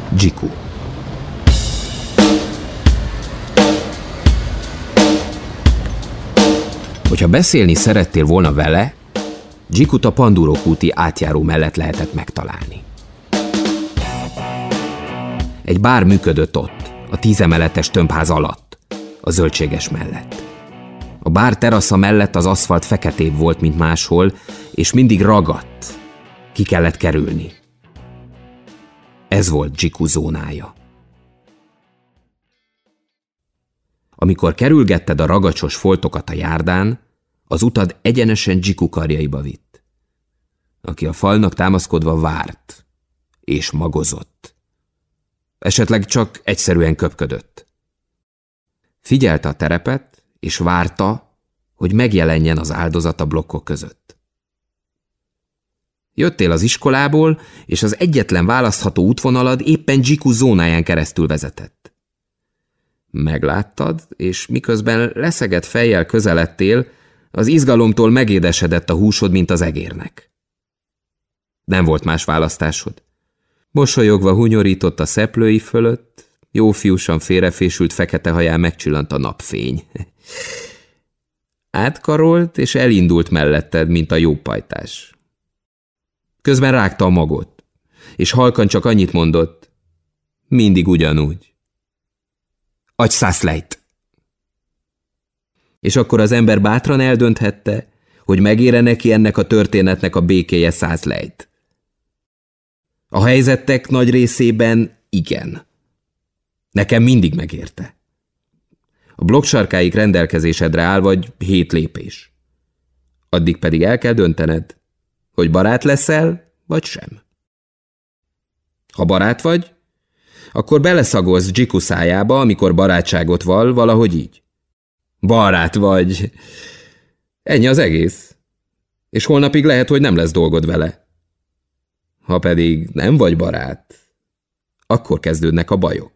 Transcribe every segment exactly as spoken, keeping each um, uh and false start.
Jiku. Hogyha beszélni szerettél volna vele, Jikut a Pandurok úti átjáró mellett lehetett megtalálni. Egy bár működött ott, a tízemeletes tömbház alatt, a zöldséges mellett. A bár terasza mellett az aszfalt feketébb volt, mint máshol, és mindig ragadt. Ki kellett kerülni. Ez volt Jiku zónája. Amikor kerülgetted a ragacsos foltokat a járdán, az utad egyenesen Jiku karjaiba vitt, aki a falnak támaszkodva várt, és magozott. Esetleg csak egyszerűen köpködött. Figyelte a terepet, és várta, hogy megjelenjen az áldozat a blokkok között. Jöttél az iskolából, és az egyetlen választható útvonalad éppen Jiku zónáján keresztül vezetett. Megláttad, és miközben leszegett fejjel közeledtél, az izgalomtól megédesedett a húsod, mint az egérnek. Nem volt más választásod. Mosolyogva hunyorított a szeplői fölött, jófiúsan félrefésült fekete haján megcsillant a napfény. Átkarolt, és elindult melletted, mint a jó pajtás. Közben rágta a magot, és halkan csak annyit mondott, mindig ugyanúgy. Adj száz lejt! És akkor az ember bátran eldönthette, hogy megére neki ennek a történetnek a békéje száz lejt. A helyzetek nagy részében igen. Nekem mindig megérte. A blokk sarkáig rendelkezésedre áll vagy hét lépés. Addig pedig el kell döntened, hogy barát leszel, vagy sem. Ha barát vagy, akkor beleszagolsz Jiku szájába, amikor barátságot vall, valahogy így. Barát vagy. Ennyi az egész. És holnapig lehet, hogy nem lesz dolgod vele. Ha pedig nem vagy barát, akkor kezdődnek a bajok.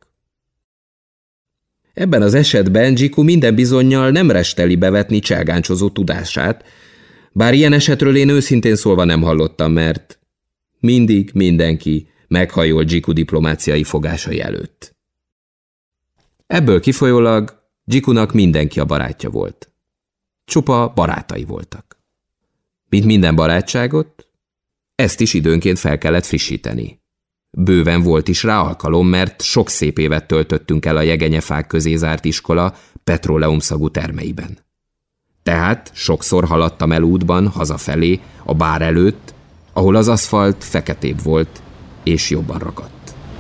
Ebben az esetben Jiku minden bizonnyal nem resteli bevetni cselgáncsozó tudását, bár ilyen esetről én őszintén szólva nem hallottam, mert mindig mindenki meghajol Jiku diplomáciai fogásai előtt. Ebből kifolyólag Jikunak mindenki a barátja volt. Csupa barátai voltak. Mint minden barátságot, ezt is időnként fel kellett frissíteni. Bőven volt is rá alkalom, mert sok szép évet töltöttünk el a jegenyefák közé zárt iskola petróleumszagú termeiben. Tehát sokszor haladtam el útban, hazafelé, a bár előtt, ahol az aszfalt feketébb volt, és jobban ragadt.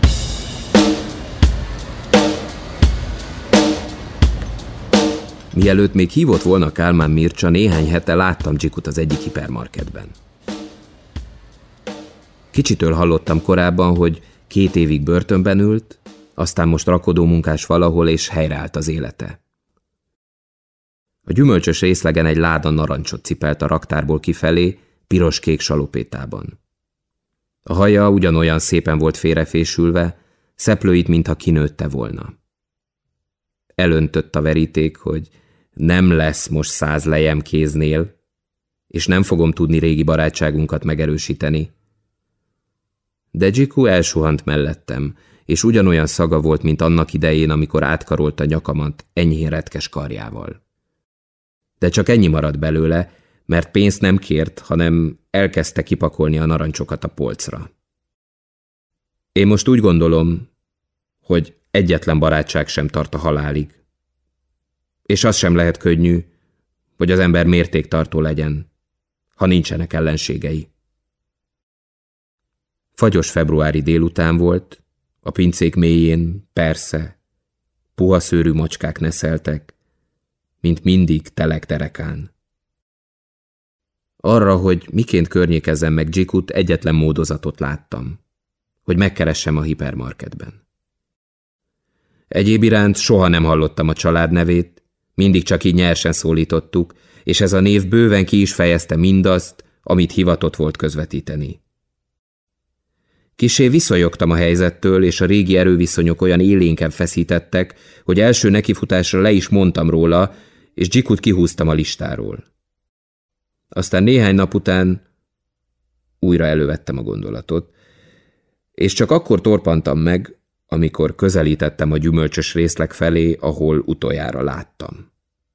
Mielőtt még hívott volna Kálmán Mircsa, néhány hete láttam Jikut az egyik hipermarketben. Kicsitől hallottam korábban, hogy két évig börtönben ült, aztán most rakodó munkás valahol, és helyreállt az élete. A gyümölcsös részlegen egy láda narancsot cipelt a raktárból kifelé, piros-kék salopétában. A haja ugyanolyan szépen volt félrefésülve, szeplőit, mintha kinőtte volna. Elöntött a veríték, hogy nem lesz most száz lejem kéznél, és nem fogom tudni régi barátságunkat megerősíteni. De Jiku elsuhant mellettem, és ugyanolyan szaga volt, mint annak idején, amikor átkarolta nyakamat enyhén retkes karjával. De csak ennyi maradt belőle, mert pénzt nem kért, hanem elkezdte kipakolni a narancsokat a polcra. Én most úgy gondolom, hogy egyetlen barátság sem tart a halálig. És az sem lehet könnyű, hogy az ember mértéktartó legyen, ha nincsenek ellenségei. Fagyos februári délután volt, a pincék mélyén, persze, puha szőrű macskák neszeltek, mint mindig telek derekán. Arra, hogy miként környékezzem meg Jikut, egyetlen módozatot láttam, hogy megkeressem a hipermarketben. Egyéb iránt soha nem hallottam a család nevét, mindig csak így nyersen szólítottuk, és ez a név bőven ki is fejezte mindazt, amit hivatott volt közvetíteni. Kissé viszonyogtam a helyzettől, és a régi erőviszonyok olyan élénken feszítettek, hogy első nekifutásra le is mondtam róla, és Jikut kihúztam a listáról. Aztán néhány nap után újra elővettem a gondolatot, és csak akkor torpantam meg, amikor közelítettem a gyümölcsös részleg felé, ahol utoljára láttam.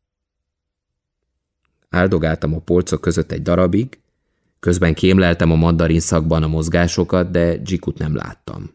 Áldogáltam a polcok között egy darabig, közben kémleltem a mandarin szakban a mozgásokat, de Dzsikut nem láttam.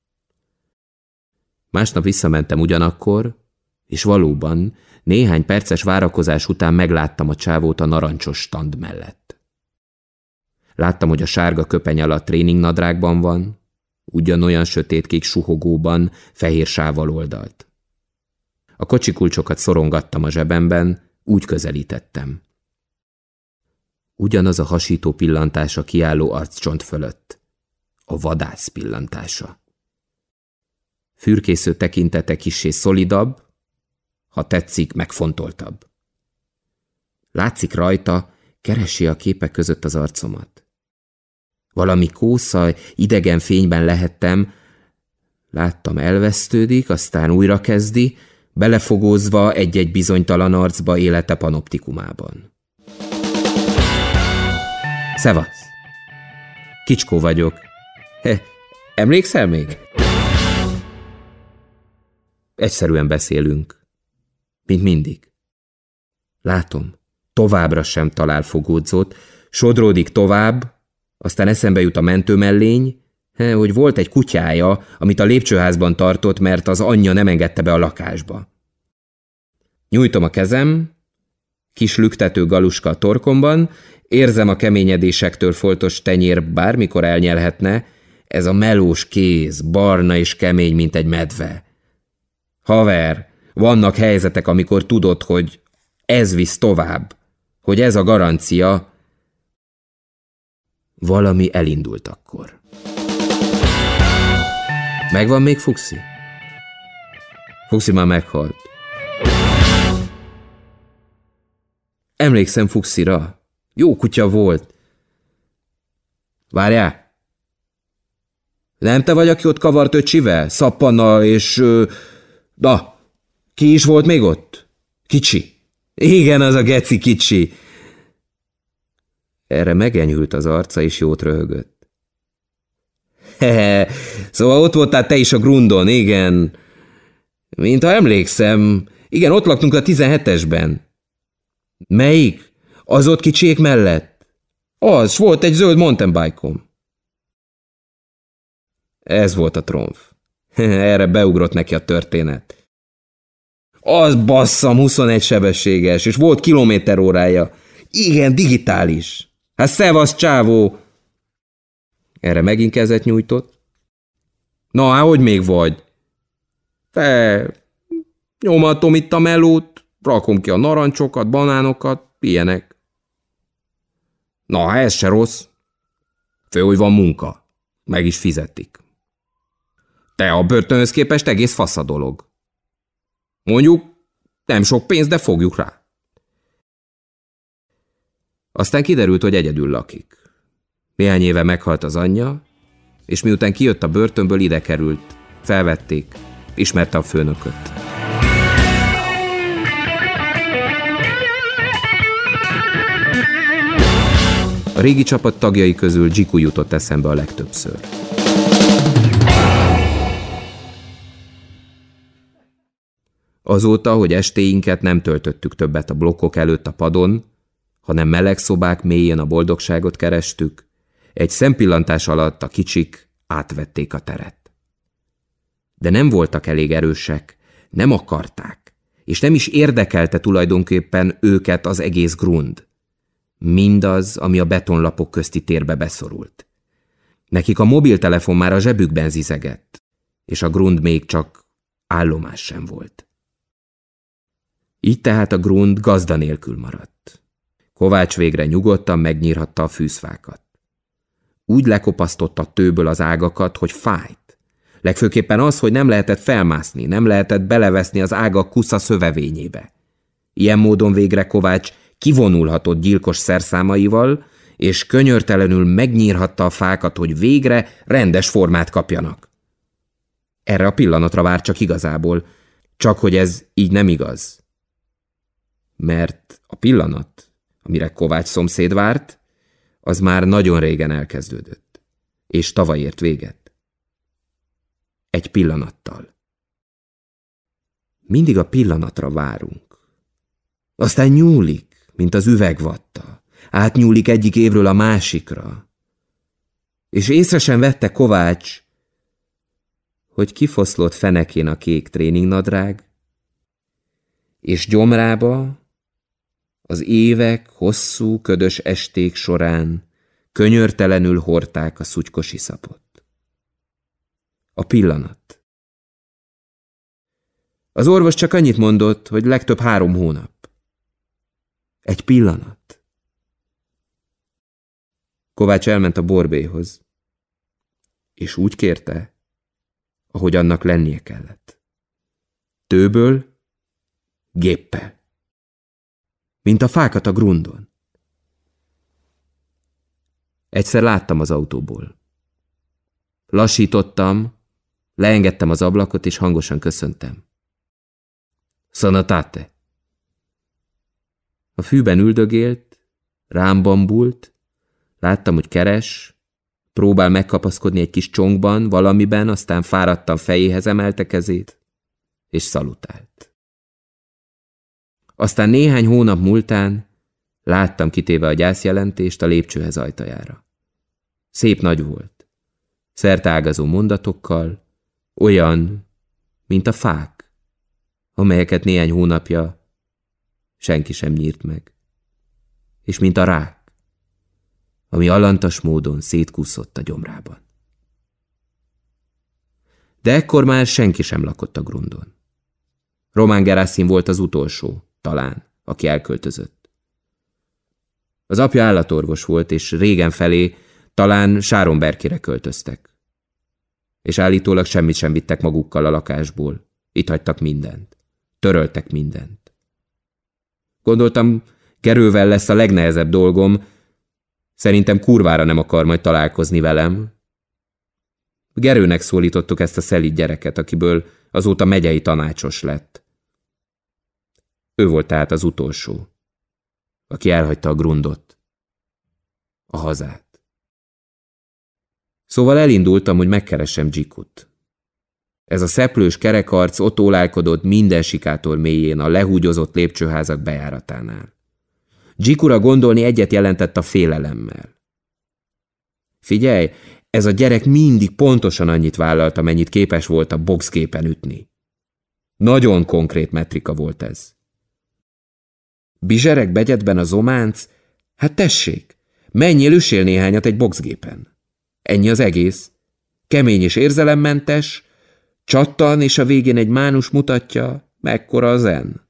Másnap visszamentem ugyanakkor, és valóban néhány perces várakozás után megláttam a csávót a narancsos stand mellett. Láttam, hogy a sárga köpeny alatt tréningnadrágban van, ugyanolyan sötétkék suhogóban, fehér sávval oldalt. A kocsikulcsokat szorongattam a zsebemben, úgy közelítettem. Ugyanaz a hasító pillantása kiálló arccsont fölött. A vadász pillantása. Fürkésző tekintete kissé szolidabb, ha tetszik, megfontoltabb. Látszik rajta, keresi a képek között az arcomat. Valami kósza, idegen fényben lehettem, láttam elvesztődik, aztán újra kezdi, belefogózva egy-egy bizonytalan arcba élete panoptikumában. Szevasz! Kicskó vagyok. He, emlékszel még? Egyszerűen beszélünk. Mint mindig. Látom, továbbra sem talál fogódzót, sodródik tovább, aztán eszembe jut a mentőmellény, hogy volt egy kutyája, amit a lépcsőházban tartott, mert az anyja nem engedte be a lakásba. Nyújtom a kezem, kis lüktető galuska a torkomban, érzem a keményedésektől foltos tenyér bármikor elnyelhetne, ez a melós kéz, barna és kemény, mint egy medve. Haver, vannak helyzetek, amikor tudod, hogy ez visz tovább, hogy ez a garancia. Valami elindult akkor. Megvan még Fuxi? Fuxi már meghalt. Emlékszem Fuxira. Jó kutya volt. Várjál! Nem te vagy, aki ott kavart öcsivel? Szappannal és... Na, ki is volt még ott? Kicsi. Igen, az a geci kicsi. Erre megenyhült az arca, és jót röhögött. Hehe, szóval ott voltál te is a grundon, igen. Mint ha emlékszem. Igen, ott laktunk a tizenhetesben. Melyik? Az ott kicsiek mellett? Az, volt egy zöld mountainbike-om. Ez volt a tromf. Erre beugrott neki a történet. Az basszam, huszonegy sebességes, és volt kilométer órája. Igen, digitális. Hát szevasz, csávó! Erre megint kezet nyújtott. Na, hát hogy még vagy? Te, nyomatom itt a melót, rakom ki a narancsokat, banánokat, ilyenek. Na, ez se rossz. Fő, hogy van munka. Meg is fizetik. Te, a börtönhöz képest egész fasz a dolog. Mondjuk, nem sok pénz, de fogjuk rá. Aztán kiderült, hogy egyedül lakik. Néhány éve meghalt az anyja, és miután kijött a börtönből, ide került. Felvették, ismerte a főnököt. A régi csapat tagjai közül Dzsiku jutott eszembe a legtöbbször. Azóta, hogy estéinket nem töltöttük többet a blokkok előtt a padon, hanem meleg szobák mélyén a boldogságot kerestük, egy szempillantás alatt a kicsik átvették a teret. De nem voltak elég erősek, nem akarták, és nem is érdekelte tulajdonképpen őket az egész grund. Mindaz, ami a betonlapok közti térbe beszorult. Nekik a mobiltelefon már a zsebükben zizegett, és a grund még csak állomás sem volt. Így tehát a grund gazda nélkül maradt. Kovács végre nyugodtan megnyírhatta a fűszfákat. Úgy lekopasztotta tőből az ágakat, hogy fájt. Legfőképpen az, hogy nem lehetett felmászni, nem lehetett beleveszni az ágak kusza szövevényébe. Ilyen módon végre Kovács kivonulhatott gyilkos szerszámaival, és könyörtelenül megnyírhatta a fákat, hogy végre rendes formát kapjanak. Erre a pillanatra vár csak igazából, csak hogy ez így nem igaz. Mert a pillanat, amire Kovács szomszéd várt, az már nagyon régen elkezdődött, és tavaly ért véget. Egy pillanattal. Mindig a pillanatra várunk. Aztán nyúlik, mint az üvegvatta. Átnyúlik egyik évről a másikra. És észre sem vette Kovács, hogy kifoszlott fenekén a kék tréningnadrág, és gyomrába az évek hosszú, ködös esték során könyörtelenül hordták a szutykosi szapot. A pillanat. Az orvos csak annyit mondott, hogy legtöbb három hónap. Egy pillanat. Kovács elment a borbélyhoz, és úgy kérte, ahogy annak lennie kellett. Tőből, géppel. Mint a fákat a grundon. Egyszer láttam az autóból. Lassítottam, leengedtem az ablakot, és hangosan köszöntem. Szanatáte. A fűben üldögélt, rám bambult, láttam, hogy keres, próbál megkapaszkodni egy kis csongban, valamiben, aztán fáradtan fejéhez emelte kezét, és szalutált. Aztán néhány hónap múltán láttam kitéve a gyászjelentést a lépcsőhez ajtajára. Szép nagy volt, szerteágazó mondatokkal, olyan, mint a fák, amelyeket néhány hónapja senki sem nyírt meg, és mint a rák, ami alantas módon szétkúszott a gyomrában. De ekkor már senki sem lakott a grundon. Román Gerászim volt az utolsó, talán, aki elköltözött. Az apja állatorvos volt, és régen felé talán Sáronberkire költöztek. És állítólag semmit sem vittek magukkal a lakásból. Itt hagytak mindent. Töröltek mindent. Gondoltam, Gerővel lesz a legnehezebb dolgom, szerintem kurvára nem akar majd találkozni velem. Gerőnek szólítottuk ezt a szelíd gyereket, akiből azóta megyei tanácsos lett. Ő volt tehát az utolsó, aki elhagyta a grundot, a hazát. Szóval elindultam, hogy megkeressem Dzsikut. Ez a szeplős kerekarc ott ólálkodott minden sikátor mélyén a lehúgyozott lépcsőházak bejáratánál. Dzsikura gondolni egyet jelentett a félelemmel. Figyelj, ez a gyerek mindig pontosan annyit vállalt, amennyit képes volt a boxképen ütni. Nagyon konkrét metrika volt ez. Bizsereg begyedben a zománc? Hát tessék, menjél, üssél néhányat egy boxgépen. Ennyi az egész. Kemény és érzelemmentes, csattan, és a végén egy mánus mutatja, mekkora a zen.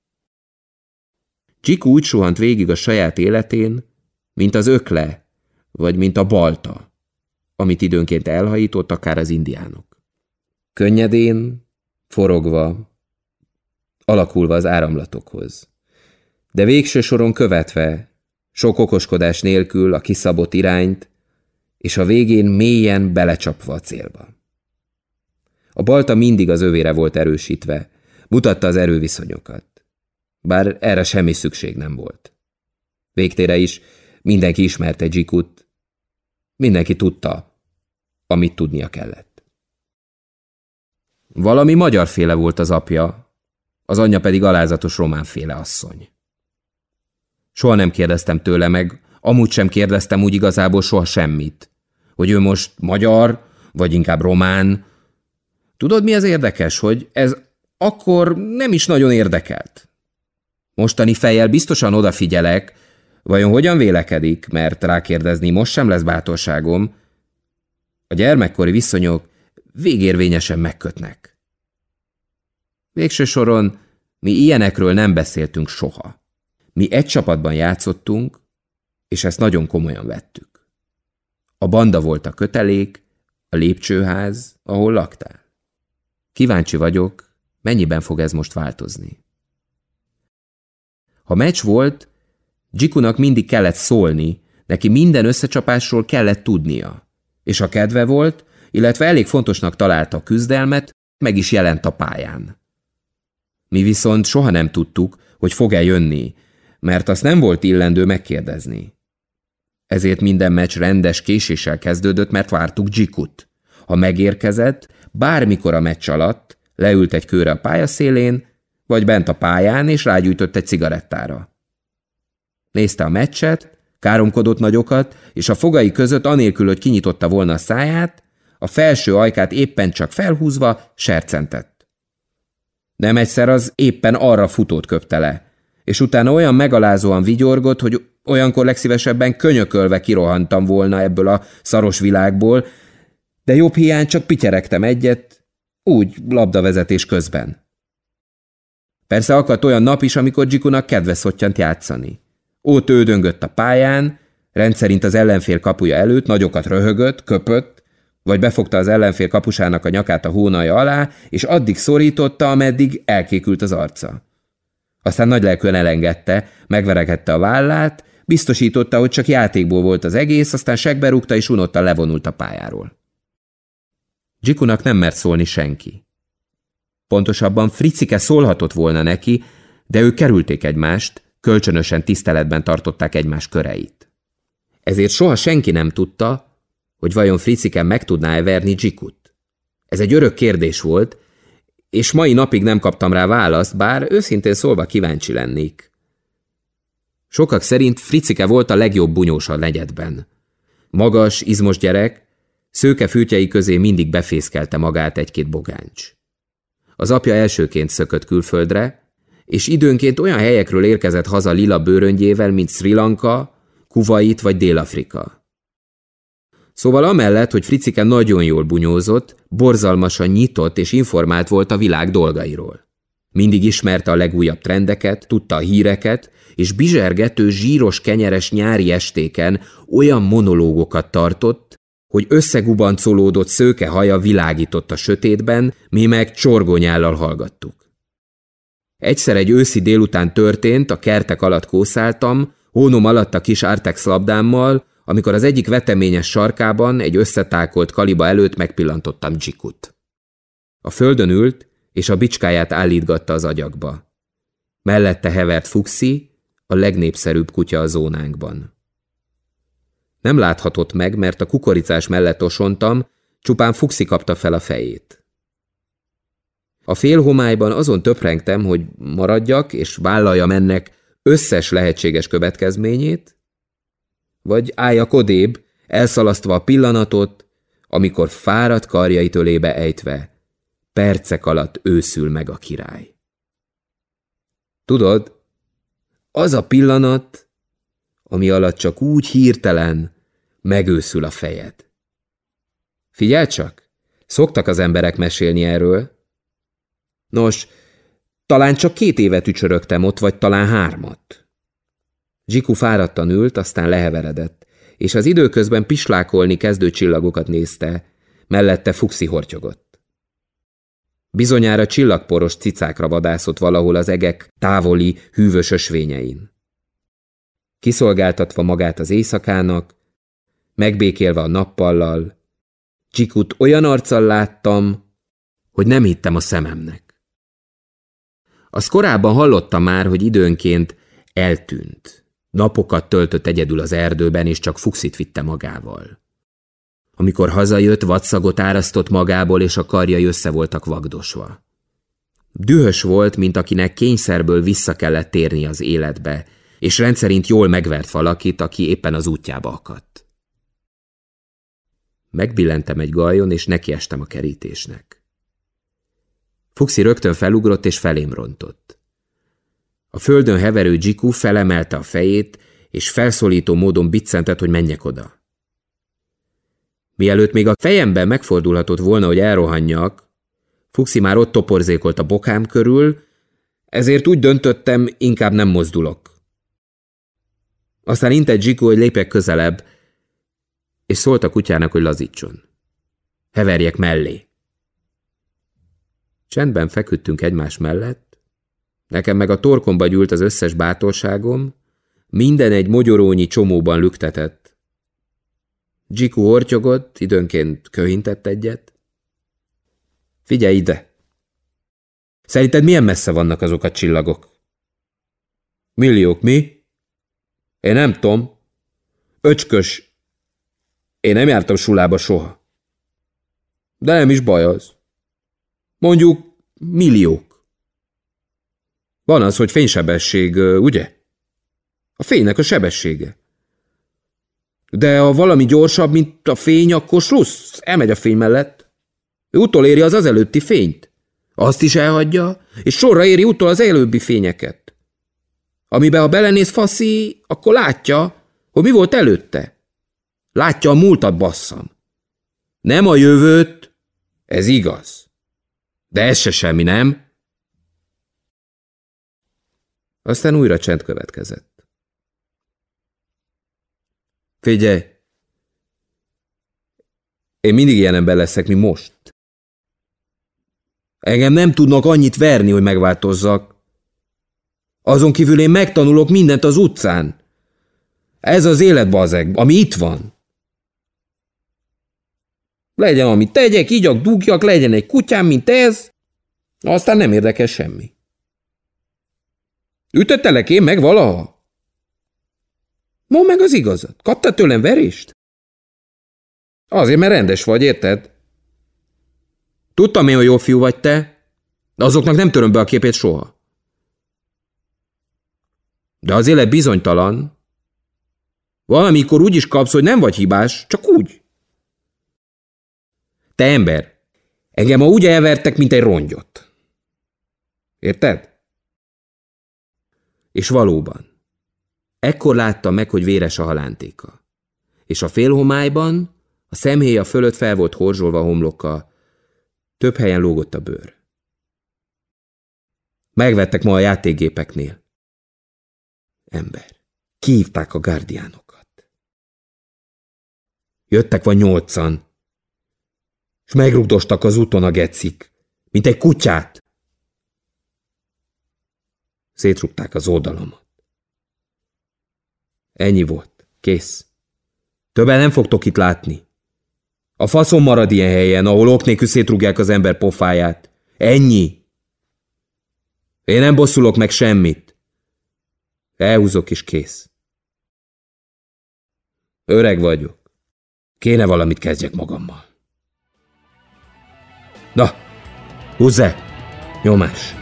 Csiku úgy suhant végig a saját életén, mint az ökle, vagy mint a balta, amit időnként elhajított akár az indiánok. Könnyedén, forogva, alakulva az áramlatokhoz, de végső soron követve, sok okoskodás nélkül a kiszabott irányt, és a végén mélyen belecsapva a célba. A balta mindig az övére volt erősítve, mutatta az erőviszonyokat, bár erre semmi szükség nem volt. Végtére is mindenki ismerte Dzsikut, mindenki tudta, amit tudnia kellett. Valami magyarféle volt az apja, az anyja pedig alázatos románféle asszony. Soha nem kérdeztem tőle meg, amúgy sem kérdeztem úgy igazából soha semmit, hogy ő most magyar, vagy inkább román. Tudod, mi az érdekes, hogy ez akkor nem is nagyon érdekelt. Mostani fejjel biztosan odafigyelek, vajon hogyan vélekedik, mert rákérdezni most sem lesz bátorságom. A gyermekkori viszonyok végérvényesen megkötnek. Végső soron mi ilyenekről nem beszéltünk soha. Mi egy csapatban játszottunk, és ezt nagyon komolyan vettük. A banda volt a kötelék, a lépcsőház, ahol laktál. Kíváncsi vagyok, mennyiben fog ez most változni. Ha meccs volt, Dzsikunak mindig kellett szólni, neki minden összecsapásról kellett tudnia. És ha kedve volt, illetve elég fontosnak találta a küzdelmet, meg is jelent a pályán. Mi viszont soha nem tudtuk, hogy fog-e jönni, mert azt nem volt illendő megkérdezni. Ezért minden meccs rendes késéssel kezdődött, mert vártuk Dzsikut. Ha megérkezett, bármikor a meccs alatt leült egy kőre a pályaszélén, vagy bent a pályán, és rágyújtott egy cigarettára. Nézte a meccset, káromkodott nagyokat, és a fogai között anélkül, hogy kinyitotta volna a száját, a felső ajkát éppen csak felhúzva sercentett. Nem egyszer az éppen arra futót köpte le, és utána olyan megalázóan vigyorgott, hogy olyankor legszívesebben könyökölve kirohantam volna ebből a szaros világból, de jobb hiány csak pityeregtem egyet, úgy labdavezetés közben. Persze akadt olyan nap is, amikor Dzsikunak kedve szottyant játszani. Ott ődöngött a pályán, rendszerint az ellenfél kapuja előtt, nagyokat röhögött, köpött, vagy befogta az ellenfél kapusának a nyakát a hónalja alá, és addig szorította, ameddig elkékült az arca. Aztán nagylelkűen elengedte, megveregette a vállát, biztosította, hogy csak játékból volt az egész, aztán segbe rúgta és unottan levonult a pályáról. Dzsikunak nem mert szólni senki. Pontosabban Fricike szólhatott volna neki, de ők kerülték egymást, kölcsönösen tiszteletben tartották egymás köreit. Ezért soha senki nem tudta, hogy vajon Fricike meg tudná-e verni Dzsikut. Ez egy örök kérdés volt, és mai napig nem kaptam rá választ, bár őszintén szólva kíváncsi lennék. Sokak szerint Fricike volt a legjobb bunyós a negyedben. Magas, izmos gyerek, szőke fürtjei közé mindig befészkelte magát egy-két bogáncs. Az apja elsőként szökött külföldre, és időnként olyan helyekről érkezett haza lila bőröngyével, mint Sri Lanka, Kuvait vagy Dél-Afrika. Szóval amellett, hogy Fricike nagyon jól bunyózott, borzalmasan nyitott és informált volt a világ dolgairól. Mindig ismerte a legújabb trendeket, tudta a híreket, és bizsergető, zsíros, kenyeres nyári estéken olyan monológokat tartott, hogy összegubancolódott szőke haja világított a sötétben, mi meg csorgónyállal hallgattuk. Egyszer egy őszi délután történt, a kertek alatt kószáltam, hónom alatt a kis Artex labdámmal, amikor az egyik veteményes sarkában egy összetákolt kaliba előtt megpillantottam Dzsikut. A földön ült, és a bicskáját állítgatta az agyakba. Mellette hevert Fuxi, a legnépszerűbb kutya a zónánkban. Nem láthatott meg, mert a kukoricás mellett osontam, csupán Fuxi kapta fel a fejét. A félhomályban azon töprengtem, hogy maradjak és vállaljam ennek összes lehetséges következményét, vagy álljak odébb, elszalasztva a pillanatot, amikor fáradt karjait ölébe ejtve, percek alatt őszül meg a király. Tudod, az a pillanat, ami alatt csak úgy hirtelen megőszül a fejed. Figyelj csak, szoktak az emberek mesélni erről. Nos, talán csak két évet ücsörögtem ott, vagy talán hármat. Dzsiku fáradtan ült, aztán leheveredett, és az időközben pislákolni kezdő csillagokat nézte, mellette Fuxi hortyogott. Bizonyára csillagporos cicákra vadászott valahol az egek távoli, hűvös ösvényein. Kiszolgáltatva magát az éjszakának, megbékélve a nappallal, Dzsikut olyan arccal láttam, hogy nem hittem a szememnek. Azt korábban hallottam már, hogy időnként eltűnt. Napokat töltött egyedül az erdőben, és csak Fuxit vitte magával. Amikor hazajött, vadszagot árasztott magából, és a karjai össze voltak vagdosva. Dühös volt, mint akinek kényszerből vissza kellett térni az életbe, és rendszerint jól megvert valakit, aki éppen az útjába akadt. Megbillentem egy gallyon, és nekiestem a kerítésnek. Fuxi rögtön felugrott, és felém rontott. A földön heverő Dzsiku felemelte a fejét, és felszólító módon biccentett, hogy menjek oda. Mielőtt még a fejemben megfordulhatott volna, hogy elrohanjak, Fuxi már ott toporzékolt a bokám körül, ezért úgy döntöttem, inkább nem mozdulok. Aztán intett Dzsiku, hogy lépjek közelebb, és szólt a kutyának, hogy lazítson. Heverjek mellé. Csendben feküdtünk egymás mellett, nekem meg a torkomba gyűlt az összes bátorságom, minden egy mogyorónyi csomóban lüktetett. Dzsiku hortyogott, időnként köhintett egyet. Figyelj ide! Szerinted milyen messze vannak azok a csillagok? Milliók, mi? Én nem tudom. Öcskös. Én nem jártam sulába soha. De nem is baj az. Mondjuk milliók. Van az, hogy fénysebesség, ugye? A fénynek a sebessége. De ha valami gyorsabb, mint a fény, akkor slussz, elmegy a fény mellett. Ő utoléri az az előtti fényt. Azt is elhagyja, és sorra éri utol az előbbi fényeket. Amiben ha belenéz faszi, akkor látja, hogy mi volt előtte. Látja a múltat, basszam. Nem a jövőt, ez igaz. De ez se semmi, nem? Aztán újra csend következett. Figyelj! Én mindig ilyen ember leszek, mint most. Engem nem tudnak annyit verni, hogy megváltozzak. Azon kívül én megtanulok mindent az utcán. Ez az élet, bazeg, ami itt van. Legyen, amit tegyek, igyak, dugjak, legyen egy kutyám, mint ez, aztán nem érdekel semmi. Ütöttelek én meg valaha? Mondd meg az igazat. Kaptad tőlem verést? Azért, mert rendes vagy, érted? Tudtam én, hogy jó fiú vagy te, de azoknak nem töröm be a képét soha. De az élet bizonytalan. Valamikor úgy is kapsz, hogy nem vagy hibás, csak úgy. Te ember, engem ma úgy elvertek, mint egy rongyot. Érted? És valóban. Ekkor láttam meg, hogy véres a halántéka. És a félhomályban a szemhéja fölött fel volt horzsolva a homloka, több helyen lógott a bőr. Megvettek ma a játékgépeknél. Ember, kihívták a guardianokat. Jöttek vagy nyolcan, és megrugdostak az úton a gecik, mint egy kutyát. Szétrugták az oldalamat. Ennyi volt. Kész. Többen nem fogtok itt látni. A faszom marad ilyen helyen, ahol ok nélkül szétrugják az ember pofáját. Ennyi. Én nem bosszulok meg semmit. Elhúzok és kész. Öreg vagyok. Kéne valamit kezdjek magammal. Na, húzzá! Nyomás!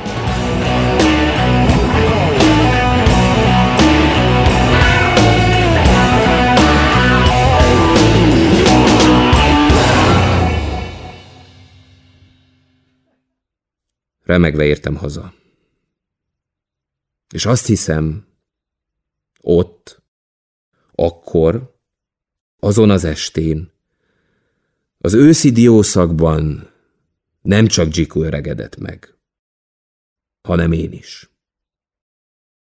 Remegve értem haza. És azt hiszem, ott, akkor, azon az estén, az őszi diószakban nem csak Dzsiku öregedett meg, hanem én is.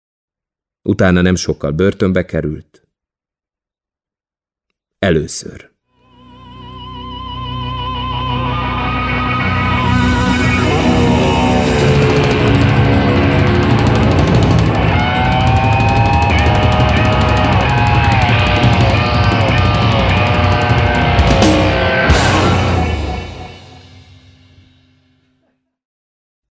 Utána nem sokkal börtönbe került. Először.